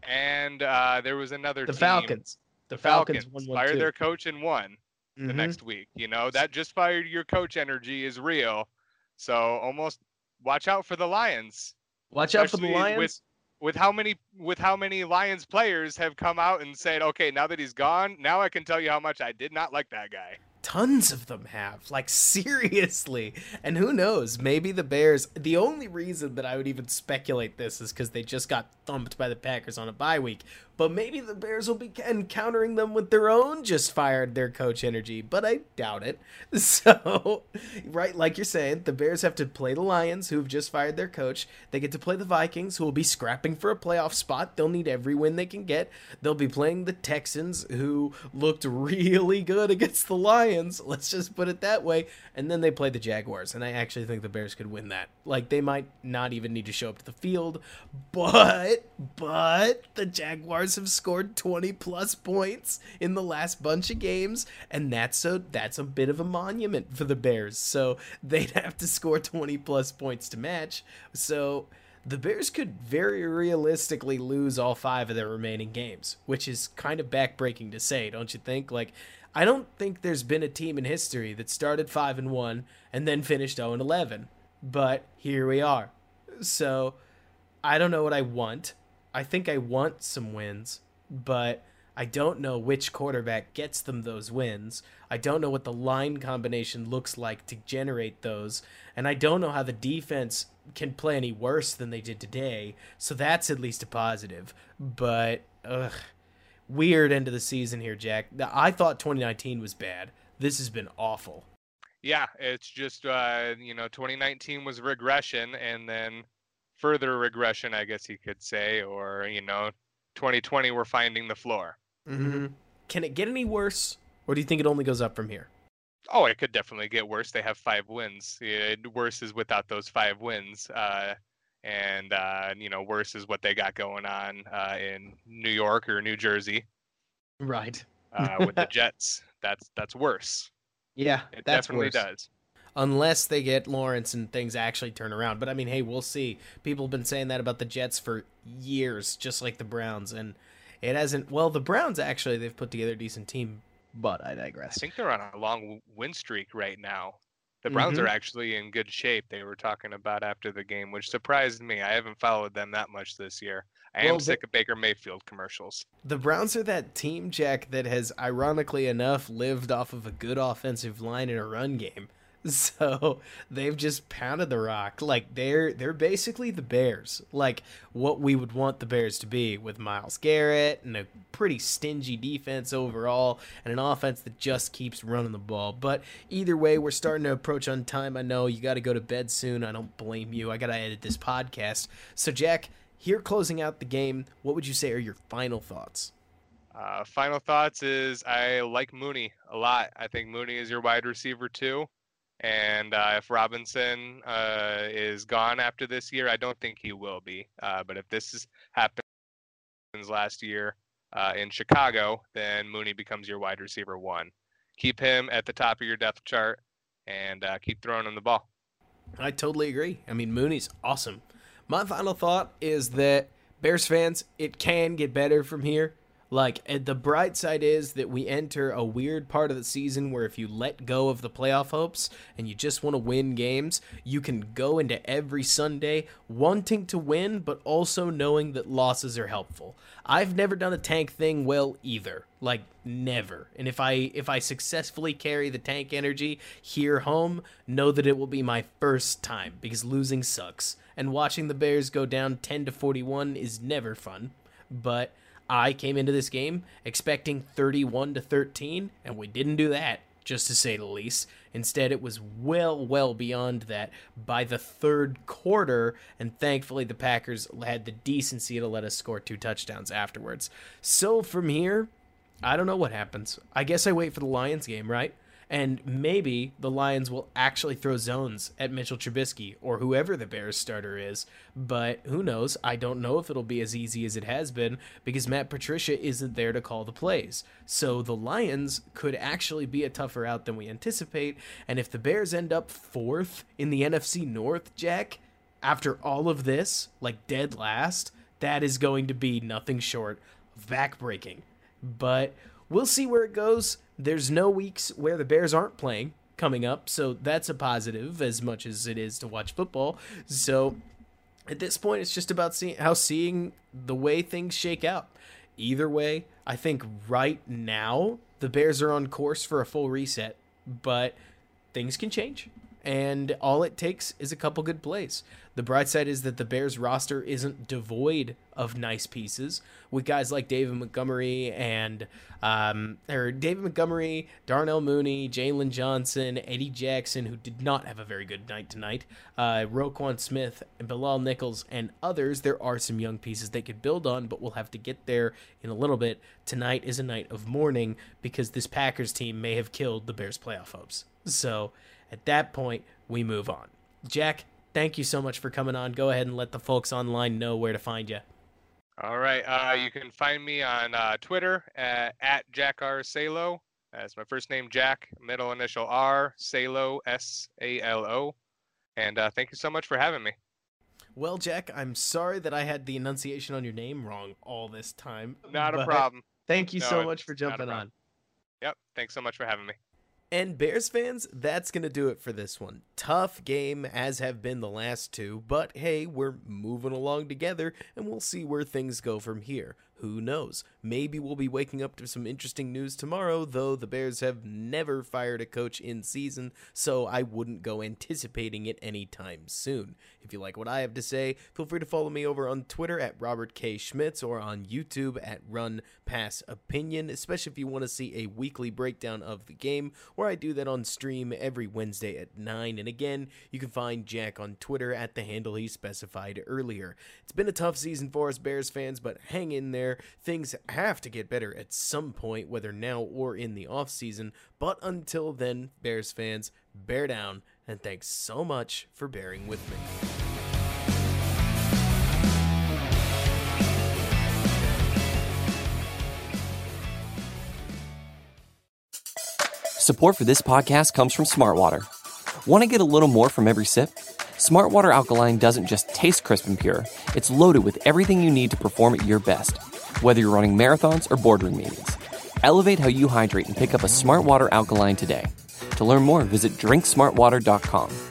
And uh, there was another the team. Falcons. The, the Falcons, Falcons won fired too. their coach and won mm-hmm. the next week. You know, that just fired your coach energy is real. So almost watch out for the Lions. Watch out for the Especially Lions. With, with how many with how many Lions players have come out and said, okay, now that he's gone, now I can tell you how much I did not like that guy. Tons of them have, like, seriously. And who knows, maybe the Bears, the only reason that I would even speculate this is because they just got thumped by the Packers on a bye week, but maybe the Bears will be encountering them with their own just fired their coach energy, but I doubt it. So, right, like you're saying, the Bears have to play the Lions, who've just fired their coach. They get to play the Vikings, who will be scrapping for a playoff spot. They'll need every win they can get. They'll be playing the Texans, who looked really good against the Lions. Let's just put it that way. And then they play the Jaguars, and I actually think the Bears could win that. Like, they might not even need to show up to the field, but, but the Jaguars have scored twenty plus points in the last bunch of games, and that's a, that's a bit of a monument for the Bears. So they'd have to score twenty plus points to match. So the Bears could very realistically lose all five of their remaining games, which is kind of backbreaking to say, don't you think? Like, I don't think there's been a team in history that started five and one and then finished oh and eleven. But here we are. So I don't know what I want. I think I want some wins, but I don't know which quarterback gets them those wins. I don't know what the line combination looks like to generate those, and I don't know how the defense can play any worse than they did today, so that's at least a positive. But, ugh, weird end of the season here, Jack. I thought twenty nineteen was bad. This has been awful. Yeah, it's just, uh, you know, twenty nineteen was regression, and then further regression, I guess you could say, or, you know, twenty twenty, we're finding the floor. Mm-hmm. Can it get any worse, or do you think it only goes up from here? Oh, it could definitely get worse. They have five wins. It, worse is without those five wins. Uh, and, uh, you know, worse is what they got going on uh, in New York or New Jersey. Right. uh, with the Jets. That's that's worse. Yeah, It that's definitely worse. does. Unless they get Lawrence and things actually turn around. But, I mean, hey, we'll see. People have been saying that about the Jets for years, just like the Browns. And it hasn't... Well, the Browns, actually, they've put together a decent team. But I I digress. think they're on a long win streak right now. The Browns Mhm. are actually in good shape. They were talking about after the game, which surprised me. I haven't followed them that much this year. I Well, am they- sick of Baker Mayfield commercials. The Browns are that team, Jack, that has, ironically enough, lived off of a good offensive line and a run game. So they've just pounded the rock. Like, they're they're basically the Bears. Like, what we would want the Bears to be, with Myles Garrett and a pretty stingy defense overall and an offense that just keeps running the ball. But either way, we're starting to approach on time. I know you got to go to bed soon. I don't blame you. I got to edit this podcast. So, Jack, here closing out the game, what would you say are your final thoughts? Uh, final thoughts is I like Mooney a lot. I think Mooney is your wide receiver too. And uh, if Robinson uh, is gone after this year, I don't think he will be. Uh, but if this is, happens last year uh, in Chicago, then Mooney becomes your wide receiver one. Keep him at the top of your depth chart and uh, keep throwing him the ball. I totally agree. I mean, Mooney's awesome. My final thought is that Bears fans, it can get better from here. Like, the bright side is that we enter a weird part of the season where if you let go of the playoff hopes and you just want to win games, you can go into every Sunday wanting to win, but also knowing that losses are helpful. I've never done a tank thing well either. Like, never. And if I if I successfully carry the tank energy here home, know that it will be my first time, because losing sucks. And watching the Bears go down ten to forty-one is never fun. But I came into this game expecting thirty-one to thirteen, and we didn't do that, just to say the least. Instead, it was well, well beyond that by the third quarter, and thankfully the Packers had the decency to let us score two touchdowns afterwards. So from here, I don't know what happens. I guess I wait for the Lions game, right? And maybe the Lions will actually throw zones at Mitchell Trubisky or whoever the Bears starter is. But who knows? I don't know if it'll be as easy as it has been because Matt Patricia isn't there to call the plays. So the Lions could actually be a tougher out than we anticipate. And if the Bears end up fourth in the N F C North, Jack, after all of this, like dead last, that is going to be nothing short of backbreaking. But we'll see where it goes. There's no weeks where the Bears aren't playing coming up, so that's a positive as much as it is to watch football. So at this point, it's just about seeing how seeing the way things shake out. Either way, I think right now the Bears are on course for a full reset, but things can change. And all it takes is a couple good plays. The bright side is that the Bears roster isn't devoid of nice pieces with guys like David Montgomery and um, or David Montgomery, Darnell Mooney, Jalen Johnson, Eddie Jackson, who did not have a very good night tonight, uh, Roquan Smith, and Bilal Nichols, and others. There are some young pieces they could build on, but we'll have to get there in a little bit. Tonight is a night of mourning because this Packers team may have killed the Bears' playoff hopes. So at that point, we move on. Jack, thank you so much for coming on. Go ahead and let the folks online know where to find you. All right. Uh, you can find me on uh, Twitter at, at Jack R. Salo. That's my first name, Jack, middle initial R, Salo, S A L O. And uh, thank you so much for having me. Well, Jack, I'm sorry that I had the enunciation on your name wrong all this time. Not a problem. Thank you no, so much for jumping on. Yep. Thanks so much for having me. And Bears fans, that's going to do it for this one. Tough game, as have been the last two, but hey, we're moving along together, and we'll see where things go from here. Who knows? Maybe we'll be waking up to some interesting news tomorrow, though the Bears have never fired a coach in season, so I wouldn't go anticipating it anytime soon. If you like what I have to say, feel free to follow me over on Twitter at Robert K. Schmitz or on YouTube at Run Pass Opinion, especially if you want to see a weekly breakdown of the game, where I do that on stream every Wednesday at nine. And again, you can find Jack on Twitter at the handle he specified earlier. It's been a tough season for us Bears fans, but hang in there. Things have to get better at some point, whether now or in the offseason. But until then, Bears fans, bear down, and thanks so much for bearing with me. Support for this podcast comes from Smartwater. Want to get a little more from every sip? Smartwater Alkaline doesn't just taste crisp and pure. It's loaded with everything you need to perform at your best, whether you're running marathons or boardroom meetings. Elevate how you hydrate and pick up a Smartwater Alkaline today. To learn more, visit drink smart water dot com.